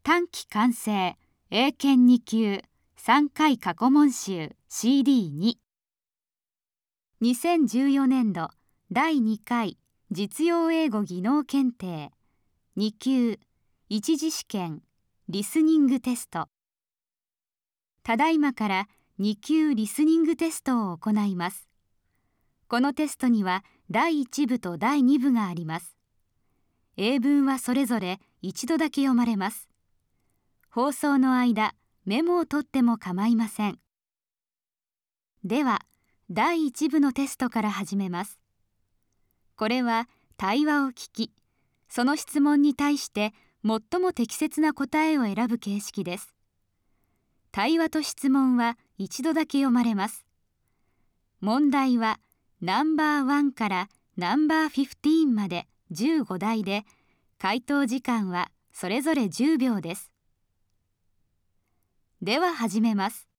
短期完成英検2級3回過去問集 CD2 2014年度第2回実用英語技能検定2級一次試験リスニングテスト。ただいまから2級リスニングテストを行います。このテストには第1部と第2部があります。英文はそれぞれ一度だけ読まれます。放送の間、メモを取っても構いません。では、第1部のテストから始めます。これは対話を聞き、その質問に対して最も適切な答えを選ぶ形式です。対話と質問は一度だけ読まれます。問題はナンバー1からナンバー15まで15題で、回答時間はそれぞれ10秒です。では始めます。